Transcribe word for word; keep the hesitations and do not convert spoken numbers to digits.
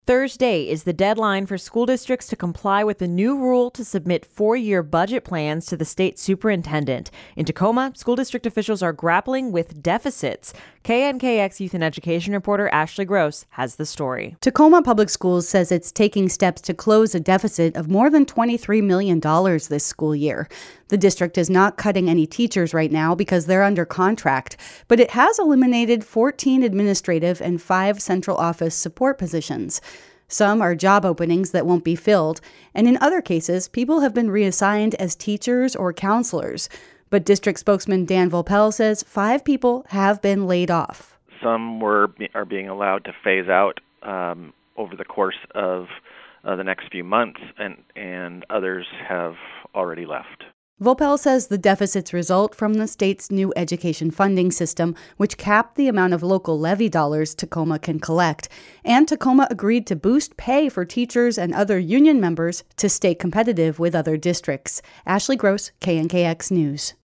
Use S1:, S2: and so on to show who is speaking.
S1: Thursday is the deadline for school districts to comply with the new rule to submit four-year budget plans to the state superintendent. In Tacoma, school district officials are grappling with deficits. K N K X Youth and Education reporter Ashley Gross has the story.
S2: Tacoma Public Schools says it's taking steps to close a deficit of more than twenty-three million dollars this school year. The district is not cutting any teachers right now because they're under contract, but it has eliminated fourteen administrative and five central office support positions. Some are job openings that won't be filled, and in other cases, people have been reassigned as teachers or counselors. But district spokesman Dan Volpel says five people have been laid off.
S3: Some were are being allowed to phase out um, over the course of uh, the next few months, and, and others have already left.
S2: Volpel says the deficits result from the state's new education funding system, which capped the amount of local levy dollars Tacoma can collect. And Tacoma agreed to boost pay for teachers and other union members to stay competitive with other districts. Ashley Gross, K N K X News.